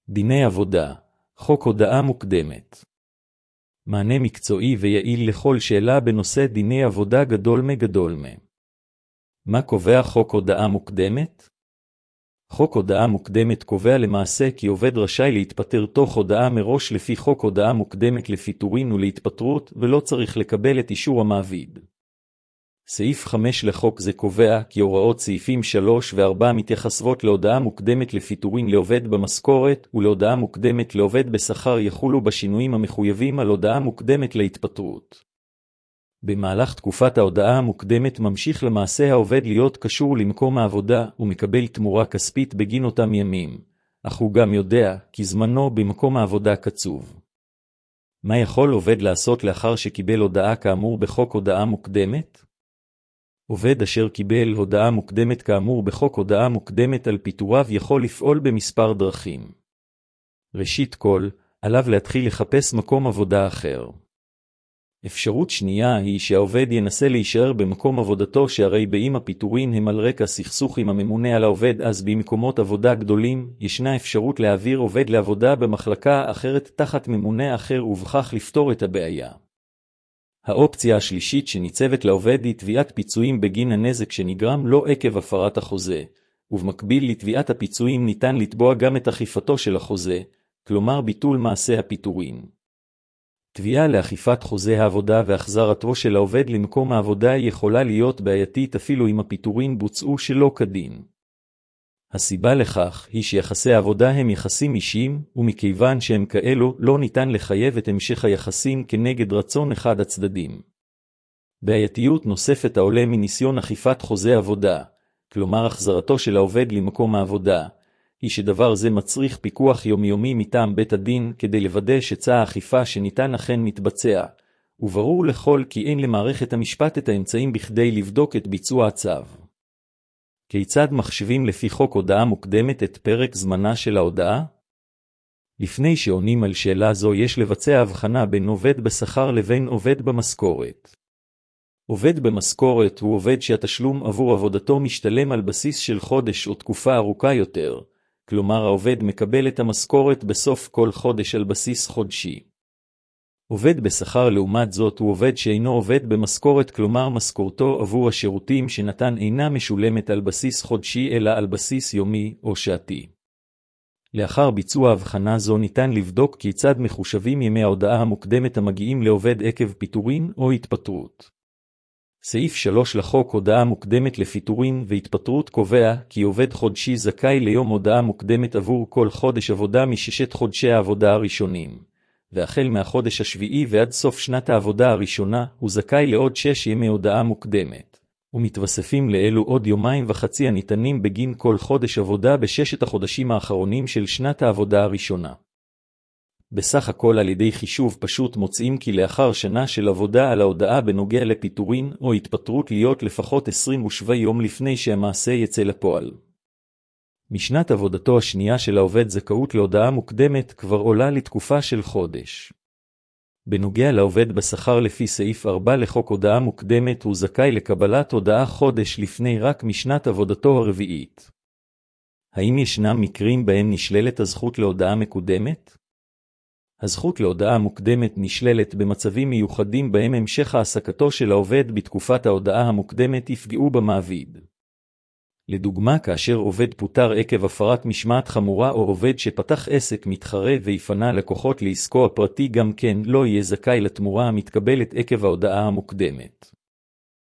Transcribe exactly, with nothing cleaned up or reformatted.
דיני עבודה, חוק הודעה מוקדמת. מענה מקצועי ויעיל לכל שאלה בנושא דיני עבודה גדול מגדול מ. מה קובע חוק הודעה מוקדמת? חוק הודעה מוקדמת קובע למעשה כי עובד רשאי להתפטר תוך הודעה מראש לפי חוק הודעה מוקדמת לפיטורין ולהתפטרות, ולא צריך לקבל את אישור המעביד. סעיף חמש לחוק זה קובע כי הוראות סעיפים שלוש וארבע מתייחסות להודעה מוקדמת לפיטורין לעובד במשכורת ולהודעה מוקדמת לעובד בשכר יחולו בשינויים המחויבים על הודעה מוקדמת להתפטרות. במהלך תקופת ההודעה המוקדמת ממשיך למעשה העובד להיות קשור למקום העבודה ומקבל תמורה כספית בגין אותם ימים, אך הוא גם יודע כי זמנו במקום העבודה קצוב. מה יכול עובד לעשות לאחר שקיבל הודעה כאמור בחוק הודעה מוקדמת? עובד אשר קיבל הודעה מוקדמת כאמור בחוק הודעה מוקדמת על פיטוריו יכול לפעול במספר דרכים. ראשית כל, עליו להתחיל לחפש מקום עבודה אחר. אפשרות שנייה היא שהעובד ינסה להישאר במקום עבודתו, שהרי באם הפיטורין הם על רקע סכסוך עם הממונה על העובד, אז במקומות עבודה גדולים ישנה אפשרות להעביר עובד לעבודה במחלקה אחרת תחת ממונה אחר ובכך לפתור את הבעיה. האופציה השלישית שניצבת לעובד היא תביעת פיצויים בגין הנזק שנגרם לו עקב הפרת החוזה, ובמקביל לתביעת הפיצויים ניתן לתבוע גם את אכיפתו של החוזה, כלומר ביטול מעשה הפיטורין. תביעה לאכיפת חוזה העבודה והחזרתו של העובד למקום העבודה יכולה להיות בעייתית אפילו אם הפיטורין בוצעו שלא כדין. הסיבה לכך היא שיחסי העבודה הם יחסים אישיים, ומכיוון שהם כאלו לא ניתן לחייב את המשך היחסים כנגד רצון אחד הצדדים. בעייתיות נוספת העולה מניסיון אכיפת חוזה עבודה, כלומר החזרתו של העובד למקום העבודה, היא שדבר זה מצריך פיקוח יומיומי מטעם בית הדין כדי לוודא שצע האכיפה שניתן אכן מתבצע, וברור לכל כי אין למערכת המשפט את האמצעים בכדי לבדוק את ביצוע הצו. כיצד מחשבים לפי חוק הודעה מוקדמת את פרק זמנה של ההודעה? לפני שעונים על שאלה זו יש לבצע הבחנה בין עובד בשכר לבין עובד במשכורת. עובד במשכורת הוא עובד שהתשלום עבור עבודתו משתלם על בסיס של חודש או תקופה ארוכה יותר, כלומר העובד מקבל את המשכורת בסוף כל חודש על בסיס חודשי. עובד בשכר לעומת זאת הוא עובד שאינו עובד במשכורת, כלומר משכורתו עבור השירותים שנתן אינה משולמת על בסיס חודשי אלא על בסיס יומי או שעתי. לאחר ביצוע הבחנה זו ניתן לבדוק כיצד מחושבים ימי ההודעה המוקדמת המגיעים לעובד עקב פיטורין או התפטרות. סעיף שלוש לחוק הודעה מוקדמת לפיטורין והתפטרות קובע כי עובד חודשי זכאי ליום הודעה מוקדמת עבור כל חודש עבודה מששת חודשי העבודה הראשונים, והחל מהחודש השביעי ועד סוף שנת העבודה הראשונה הוא זכאי לעוד שש ימי הודעה מוקדמת, ומתווספים לאלו עוד יומיים וחצי הניתנים בגין כל חודש עבודה בששת החודשים האחרונים של שנת העבודה הראשונה. בסך הכל על ידי חישוב פשוט מוצאים כי לאחר שנה של עבודה על ההודעה בנוגע לפיטורין או התפטרות להיות לפחות עשרים ושבעה יום לפני שהמעשה יצא לפועל. משנת עבודתו השנייה של העובד זכאות להודעה מוקדמת כבר עולה לתקופה של חודש. בנוגע לעובד בשכר לפי סעיף ארבע לחוק הודעה מוקדמת הוא זכאי לקבלת הודעה חודש לפני רק משנת עבודתו הרביעית. האם ישנם מקרים בהם נשללת הזכות להודעה מקודמת? הזכות להודעה מוקדמת נשללת במצבים מיוחדים בהם המשך העסקתו של העובד בתקופת ההודעה המוקדמת יפגעו במעביד. לדוגמה, כאשר עובד פוטר עקב הפרת משמעת חמורה או עובד שפתח עסק מתחרה ויפנה לקוחות לעסקו הפרטי גם כן לא יהיה זכאי לתמורה המתקבלת עקב ההודעה המוקדמת.